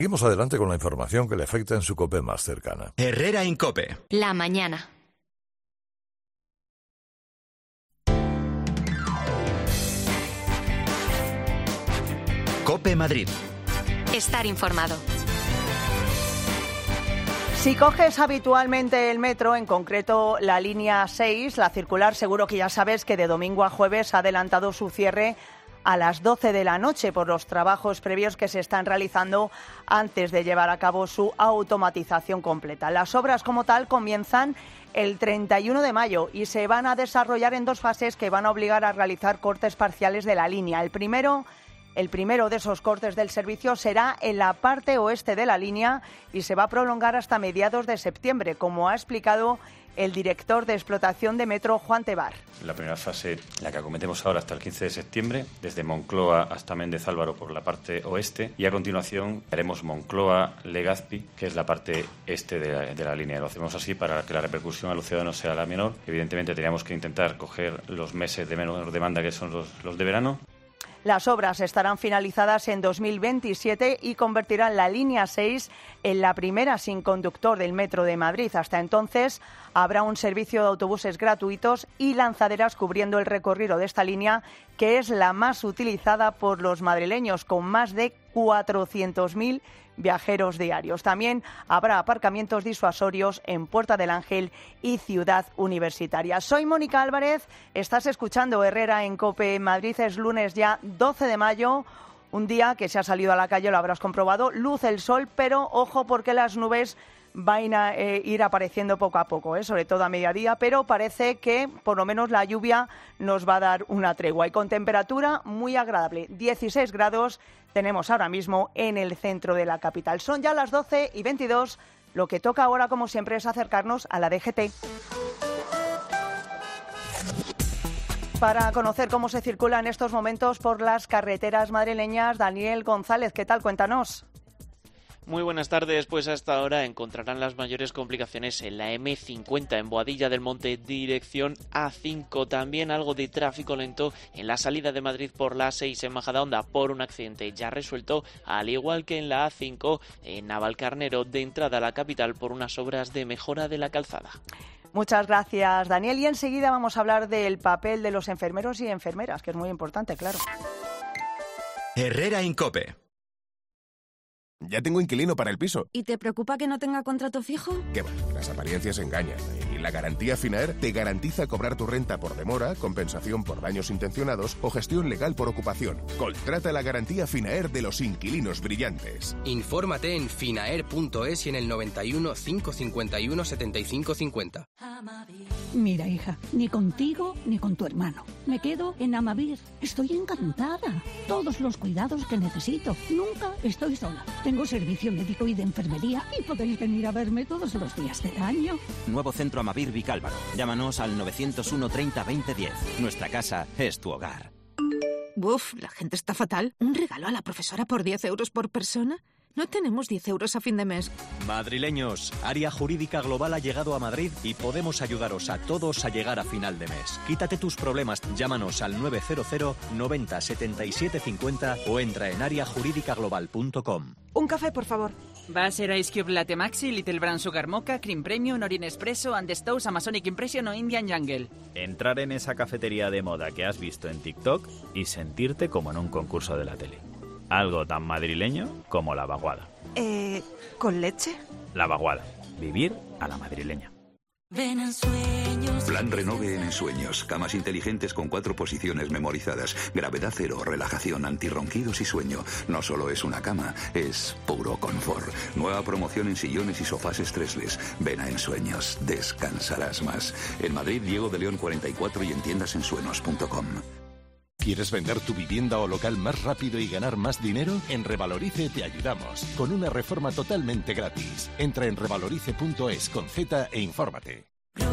Seguimos adelante con la información que le afecta en su COPE más cercana. Herrera en COPE. La mañana. COPE Madrid. Estar informado. Si coges habitualmente el metro, en concreto la línea 6, la circular, seguro que ya sabes que de domingo a jueves ha adelantado su cierre a las 12 de la noche por los trabajos previos que se están realizando antes de llevar a cabo su automatización completa. Las obras como tal comienzan el 31 de mayo y se van a desarrollar en dos fases que van a obligar a realizar cortes parciales de la línea. El primero de esos cortes del servicio será en la parte oeste de la línea y se va a prolongar hasta mediados de septiembre, como ha explicado el director de explotación de Metro, Juan Tebar. La primera fase, la que acometemos ahora hasta el 15 de septiembre, desde Moncloa hasta Méndez Álvaro por la parte oeste, y a continuación haremos Moncloa-Legazpi, que es la parte este de la línea. Lo hacemos así para que la repercusión a los ciudadanos sea la menor. Evidentemente teníamos que intentar coger los meses de menor demanda, que son los de verano. Las obras estarán finalizadas en 2027 y convertirán la línea 6 en la primera sin conductor del Metro de Madrid. Hasta entonces habrá un servicio de autobuses gratuitos y lanzaderas cubriendo el recorrido de esta línea, que es la más utilizada por los madrileños, con más de 400.000 viajeros diarios. También habrá aparcamientos disuasorios en Puerta del Ángel y Ciudad Universitaria. Soy Mónica Álvarez, estás escuchando Herrera en COPE Madrid. Es lunes ya 12 de mayo, un día que se ha salido a la calle, lo habrás comprobado, luce el sol, pero ojo porque las nubes van a ir apareciendo poco a poco, sobre todo a mediodía, pero parece que por lo menos la lluvia nos va a dar una tregua y con temperatura muy agradable. 16 grados tenemos ahora mismo en el centro de la capital. Son ya las 12:22, lo que toca ahora, como siempre, es acercarnos a la DGT. Para conocer cómo se circula en estos momentos por las carreteras madrileñas, Daniel González, ¿qué tal? Cuéntanos. Muy buenas tardes, pues hasta ahora encontrarán las mayores complicaciones en la M50 en Boadilla del Monte, dirección A5. También algo de tráfico lento en la salida de Madrid por la A6 en Majadahonda por un accidente ya resuelto, al igual que en la A5 en Navalcarnero de entrada a la capital por unas obras de mejora de la calzada. Muchas gracias, Daniel. Y enseguida vamos a hablar del papel de los enfermeros y enfermeras, que es muy importante, claro. Herrera en COPE. Ya tengo inquilino para el piso. ¿Y te preocupa que no tenga contrato fijo? ¿Qué va? Las apariencias engañan. Y la garantía FINAER te garantiza cobrar tu renta por demora, compensación por daños intencionados o gestión legal por ocupación. Contrata la garantía FINAER de los inquilinos brillantes. Infórmate en finaer.es y en el 91 551 75 50. Mira, hija, ni contigo ni con tu hermano. Me quedo en Amavir. Estoy encantada. Todos los cuidados que necesito. Nunca estoy sola. Tengo servicio médico y de enfermería y podéis venir a verme todos los días del año. Nuevo centro Amavir Vicálvaro. Llámanos al 901 30 20 10. Nuestra casa es tu hogar. Uf, la gente está fatal. ¿Un regalo a la profesora por 10 euros por persona? No tenemos 10 euros a fin de mes. Madrileños, Área Jurídica Global ha llegado a Madrid y podemos ayudaros a todos a llegar a final de mes. Quítate tus problemas, llámanos al 900 90 77 50 o entra en areajuridicaglobal.com. Un café, por favor. Va a ser Ice Cube Latte Maxi, Little Brown Sugar Mocha, Cream Premium, Orient Espresso, And Stows, Amazonic Impression o Indian Jungle. Entrar en esa cafetería de moda que has visto en TikTok y sentirte como en un concurso de la tele. Algo tan madrileño como la vaguada. ¿Con leche? La vaguada. Vivir a la madrileña. Ven en sueños. Plan Renove en Ensueños. Camas inteligentes con 4 posiciones memorizadas. Gravedad cero, relajación, antirronquidos y sueño. No solo es una cama, es puro confort. Nueva promoción en sillones y sofás estresles. Ven a Ensueños. Descansarás más. En Madrid, Diego de León 44 y en tiendasensueños.com. ¿Quieres vender tu vivienda o local más rápido y ganar más dinero? En Revalorice te ayudamos, con una reforma totalmente gratis. Entra en revalorice.es con Z e infórmate.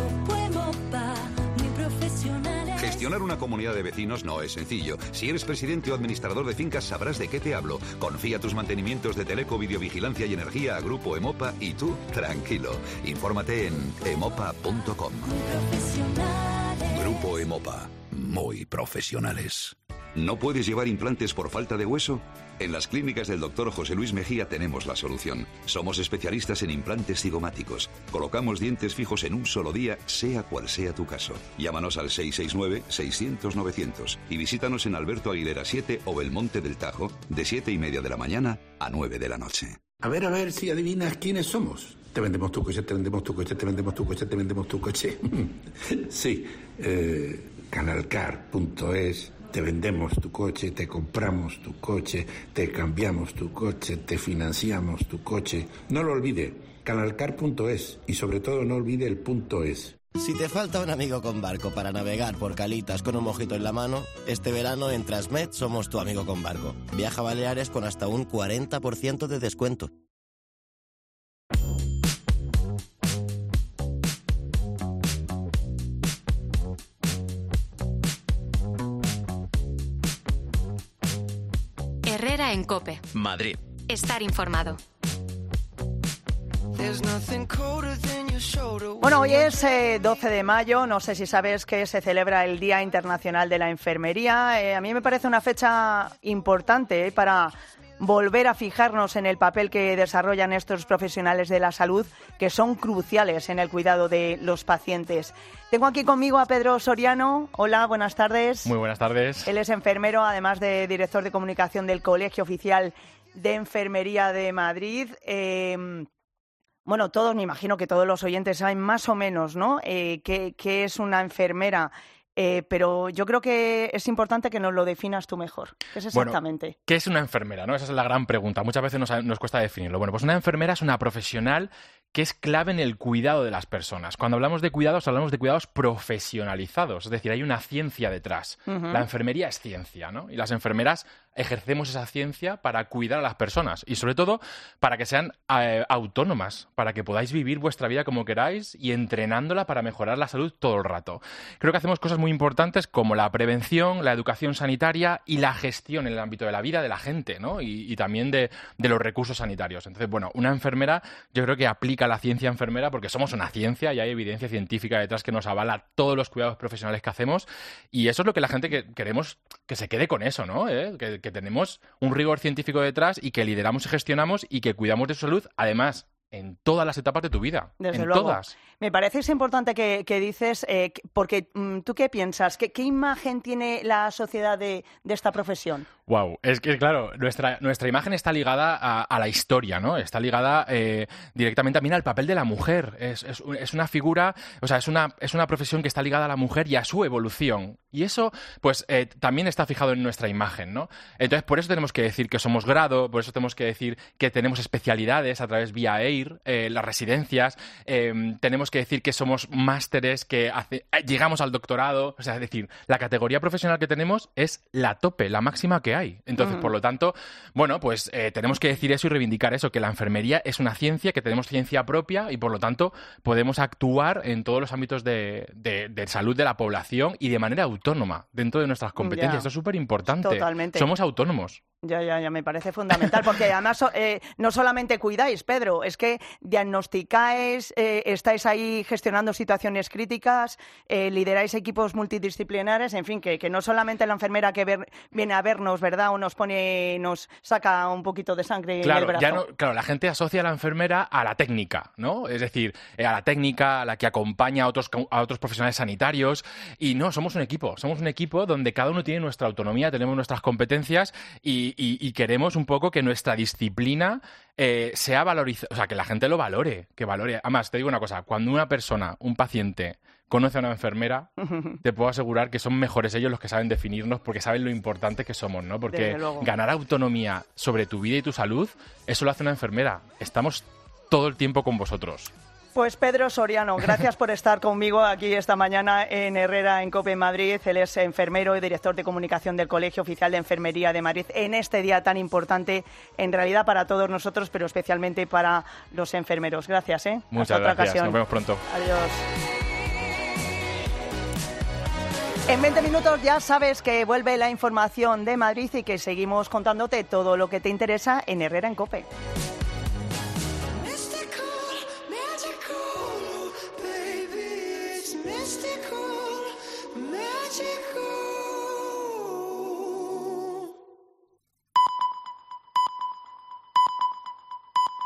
Gestionar una comunidad de vecinos no es sencillo. Si eres presidente o administrador de fincas sabrás de qué te hablo. Confía tus mantenimientos de teleco, videovigilancia y energía a Grupo Emopa y tú, tranquilo. Infórmate en emopa.com. Grupo Emopa. Muy profesionales. ¿No puedes llevar implantes por falta de hueso? En las clínicas del Dr. José Luis Mejía tenemos la solución. Somos especialistas en implantes cigomáticos. Colocamos dientes fijos en un solo día, sea cual sea tu caso. Llámanos al 669-600-900 y visítanos en Alberto Aguilera 7 o Belmonte del Tajo, de 7:30 de la mañana a 9 de la noche. A ver si adivinas quiénes somos. Te vendemos tu coche, te vendemos tu coche, te vendemos tu coche, te vendemos tu coche. Sí, Canalcar.es. Te vendemos tu coche, te compramos tu coche, te cambiamos tu coche, te financiamos tu coche. No lo olvide, Canalcar.es y sobre todo no olvide el .es. Si te falta un amigo con barco para navegar por calitas con un mojito en la mano, este verano en Transmed somos tu amigo con barco. Viaja a Baleares con hasta un 40% de descuento. Herrera en COPE. Madrid. Estar informado. Bueno, hoy es 12 de mayo, no sé si sabes que se celebra el Día Internacional de la Enfermería. A mí me parece una fecha importante para volver a fijarnos en el papel que desarrollan estos profesionales de la salud, que son cruciales en el cuidado de los pacientes. Tengo aquí conmigo a Pedro Soriano. Hola, buenas tardes. Muy buenas tardes. Él es enfermero, además de director de comunicación del Colegio Oficial de Enfermería de Madrid. Bueno, todos, me imagino que todos los oyentes saben más o menos, ¿no?, qué es una enfermera. Pero yo creo que es importante que nos lo definas tú mejor. ¿Qué es exactamente? Bueno, ¿qué es una enfermera, no? Esa es la gran pregunta. Muchas veces nos cuesta definirlo. Bueno, pues una enfermera es una profesional que es clave en el cuidado de las personas. Cuando hablamos de cuidados profesionalizados. Es decir, hay una ciencia detrás. Uh-huh. La enfermería es ciencia, ¿no? Y las enfermeras ejercemos esa ciencia para cuidar a las personas y, sobre todo, para que sean autónomas, para que podáis vivir vuestra vida como queráis y entrenándola para mejorar la salud todo el rato. Creo que hacemos cosas muy importantes como la prevención, la educación sanitaria y la gestión en el ámbito de la vida de la gente, ¿no? Y también de los recursos sanitarios. Entonces, bueno, una enfermera yo creo que aplica la ciencia enfermera porque somos una ciencia y hay evidencia científica detrás que nos avala todos los cuidados profesionales que hacemos y eso es lo que la gente queremos que se quede con eso, ¿no? Que tenemos un rigor científico detrás y que lideramos y gestionamos y que cuidamos de su salud, además, en todas las etapas de tu vida. Desde en luego. Todas. Me parece importante que dices, porque ¿tú qué piensas? ¿Qué imagen tiene la sociedad de esta profesión? Wow, es que claro, nuestra imagen está ligada a la historia, ¿no? Está ligada directamente también al papel de la mujer. Es una figura, o sea, es una profesión que está ligada a la mujer y a su evolución. Y eso, pues, también está fijado en nuestra imagen, ¿no? Entonces, por eso tenemos que decir que somos grado, por eso tenemos que decir que tenemos especialidades a través vía EIR, las residencias, tenemos que decir que somos másteres, que llegamos al doctorado, o sea, es decir, la categoría profesional que tenemos es la tope, la máxima que hay. Entonces, por lo tanto, bueno, pues tenemos que decir eso y reivindicar eso, que la enfermería es una ciencia, que tenemos ciencia propia y, por lo tanto, podemos actuar en todos los ámbitos de salud de la población y de manera autónoma, dentro de nuestras competencias. Ya. Esto es súper importante. Totalmente. Somos autónomos. Ya, me parece fundamental, porque además no solamente cuidáis, Pedro, es que diagnosticáis, estáis ahí gestionando situaciones críticas, lideráis equipos multidisciplinares, en fin, que no solamente la enfermera que viene a vernos, ¿verdad?, o nos saca un poquito de sangre en el brazo. Claro, la gente asocia a la enfermera a la técnica, ¿no? Es decir, a la técnica, a la que acompaña a otros profesionales sanitarios, y no, somos un equipo donde cada uno tiene nuestra autonomía, tenemos nuestras competencias y queremos un poco que nuestra disciplina sea valorizada, o sea, que la gente lo valore, que valore. Además, te digo una cosa, cuando una persona, un paciente, conoce a una enfermera, te puedo asegurar que son mejores ellos los que saben definirnos porque saben lo importante que somos, ¿no? Porque ganar autonomía sobre tu vida y tu salud, eso lo hace una enfermera. Estamos todo el tiempo con vosotros. Pues Pedro Soriano, gracias por estar conmigo aquí esta mañana en Herrera en COPE Madrid. Él es enfermero y director de comunicación del Colegio Oficial de Enfermería de Madrid en este día tan importante, en realidad para todos nosotros, pero especialmente para los enfermeros. Gracias, ¿eh? Muchas Hasta otra gracias. ocasión. Nos vemos pronto. Adiós. En 20 minutos ya sabes que vuelve la información de Madrid y que seguimos contándote todo lo que te interesa en Herrera en COPE. Mystical, magic.